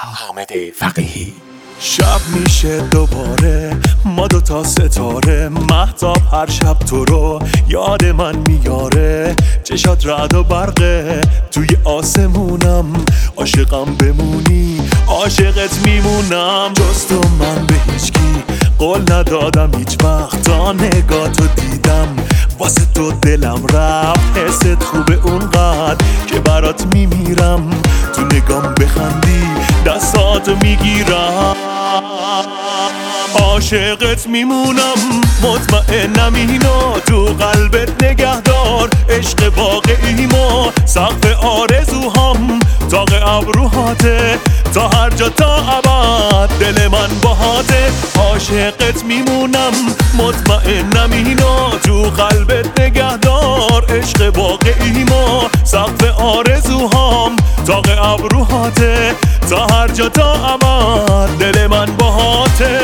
حامد فقیهی. شب میشه دوباره، ما دوتا ستاره، مهتاب هر شب تو رو یاد من میاره. چشات رعد و برقه توی آسمونم، عاشقم بمونی عاشقت میمونم. جز تو من به هیچکی قول ندادم هیچ وقت، تا نگاهتو دیدم واسه تو دلم رفت. حست خوبه اونقدر که برات میمیرم، تو نگام بخندی دستاتو میگیرم. عاشقت میمونم مطمئنم اینو تو قلبت نگهدار. عشق واقعی ما سقف آرزوهام، تاق ابروهاته تا هر جا تا ابد دل من باهاته. عاشقت میمونم مطمئنم اینو تو قلبت نگهدار. عشق واقعی ما سقف آرزوهام، تاق ابروهاته تا هر جا تا ابد دل من باهاته.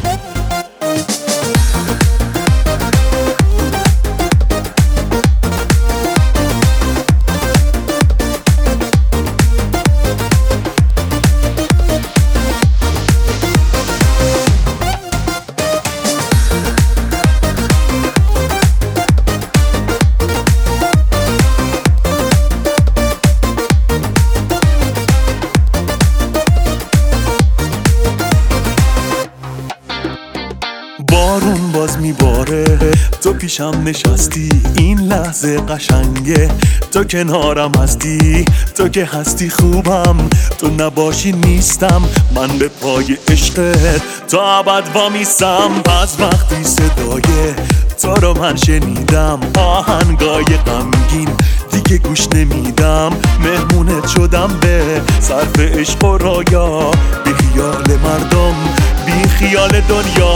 بارون باز میباره، تو پیشم نشستی، این لحظه قشنگه تو کنارم هستی. تو که هستی خوبم، تو نباشی نیستم. من به پای عشقت تا ابد وامیستم. از وقتی صدای تو رو من شنیدم، آهنگای غمگین دیگه گوش نمیدم. مهمونت شدم به صرف عشق و رویا، بی خیال مردم بی خیال دنیا.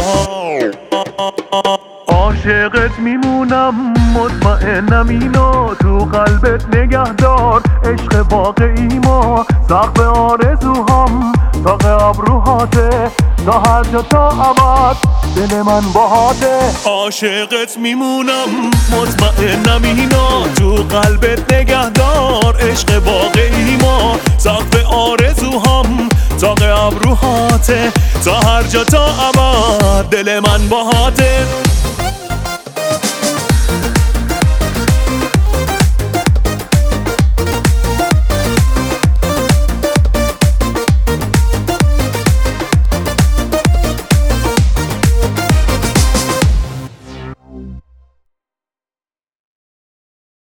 عاشقت میمونم مطمئنم اینو تو قلبت نگهدار. عشق واقعی ما سقف آرزوهام، تاق ابروهاته تا هر جا تا ابد دل من باهاته. عاشقت میمونم مطمئنم اینو تو قلبت نگهدار. عشق واقعی ما سقف آرزوهام، تاق ابروهاته تا هر جا تا ابد دل من باهاته.